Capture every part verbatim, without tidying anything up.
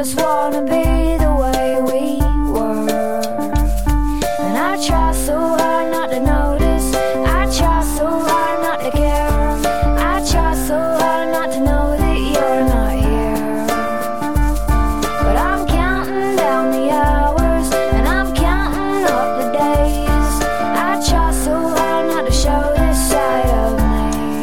just wanna be the way we were. And I try so hard not to notice, I try so hard not to care, I try so hard not to know that you're not here. But I'm counting down the hours, and I'm counting up the days. I try so hard not to show this side of me.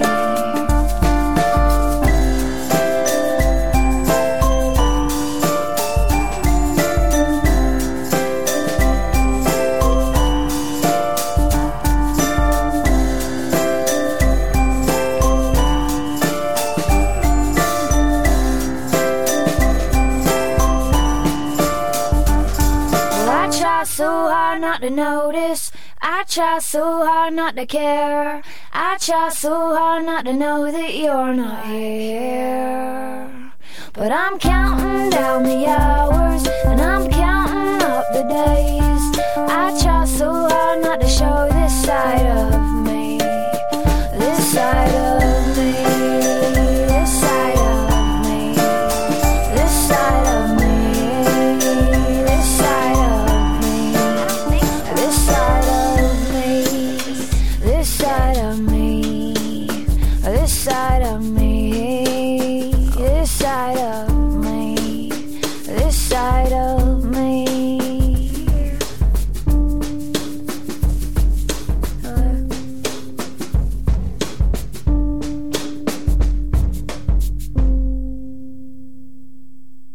I try so hard not to notice, I try so hard not to care, I try so hard not to know that you're not here. But I'm counting down the hours.